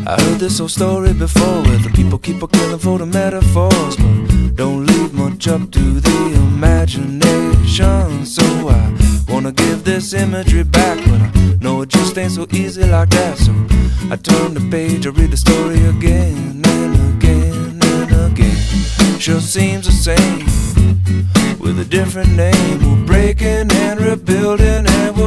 I heard this old story before, where the people keep a killing for the metaphors, but don't leave much up to the imagination. So I wanna give this imagery back, but I know it just ain't so easy like that. So I turn the page, I read the story again and again and again. Sure seems the same with a different name. We're breaking and rebuilding, and we're